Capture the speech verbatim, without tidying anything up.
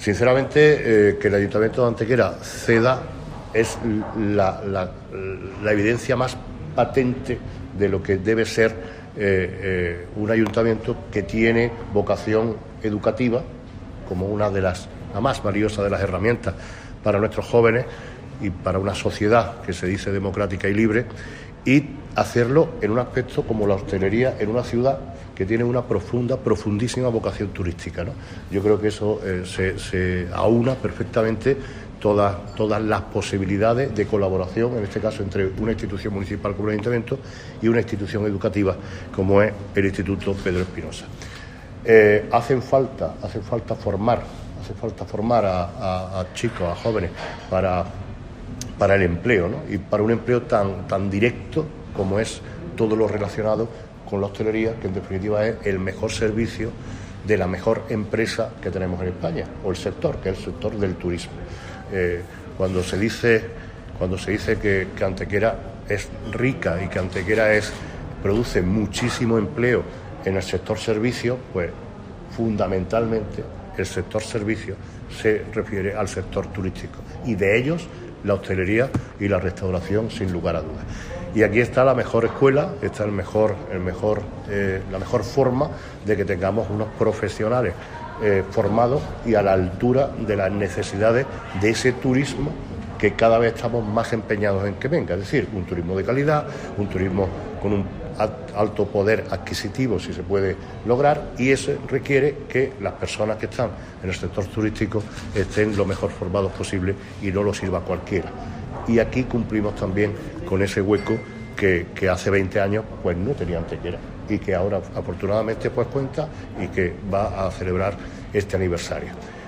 Sinceramente, eh, que el Ayuntamiento de Antequera ceda es la, la, la evidencia más patente de lo que debe ser eh, eh, un ayuntamiento que tiene vocación educativa como una de las, la más valiosa de las herramientas para nuestros jóvenes y para una sociedad que se dice democrática y libre, y hacerlo en un aspecto como la hostelería en una ciudad que tiene una profunda, profundísima vocación turística, ¿no? Yo creo que eso eh, se, se aúna perfectamente todas, todas las posibilidades de colaboración, en este caso entre una institución municipal como el Ayuntamiento y una institución educativa como es el Instituto Pedro Espinosa. Eh, hacen falta, hacen falta formar, hace falta formar a, a, a chicos, a jóvenes para, para el empleo, ¿no? Y para un empleo tan, tan directo como es todo lo relacionado con la hostelería, que en definitiva es el mejor servicio de la mejor empresa que tenemos en España, o el sector, que es el sector del turismo. Eh, cuando se dice, cuando se dice que, que Antequera es rica y que Antequera es, produce muchísimo empleo en el sector servicio, pues fundamentalmente el sector servicio se refiere al sector turístico, y de ellos la hostelería y la restauración, sin lugar a dudas. Y aquí está la mejor escuela, está el mejor, el mejor, eh, la mejor forma de que tengamos unos profesionales eh, formados y a la altura de las necesidades de ese turismo que cada vez estamos más empeñados en que venga, es decir, un turismo de calidad, un turismo con un alto poder adquisitivo, si se puede lograr, y eso requiere que las personas que están en el sector turístico estén lo mejor formados posible y no lo sirva cualquiera. Y aquí cumplimos también con ese hueco que, que hace veinte años pues no tenía Antequera y que ahora afortunadamente pues cuenta y que va a celebrar este aniversario.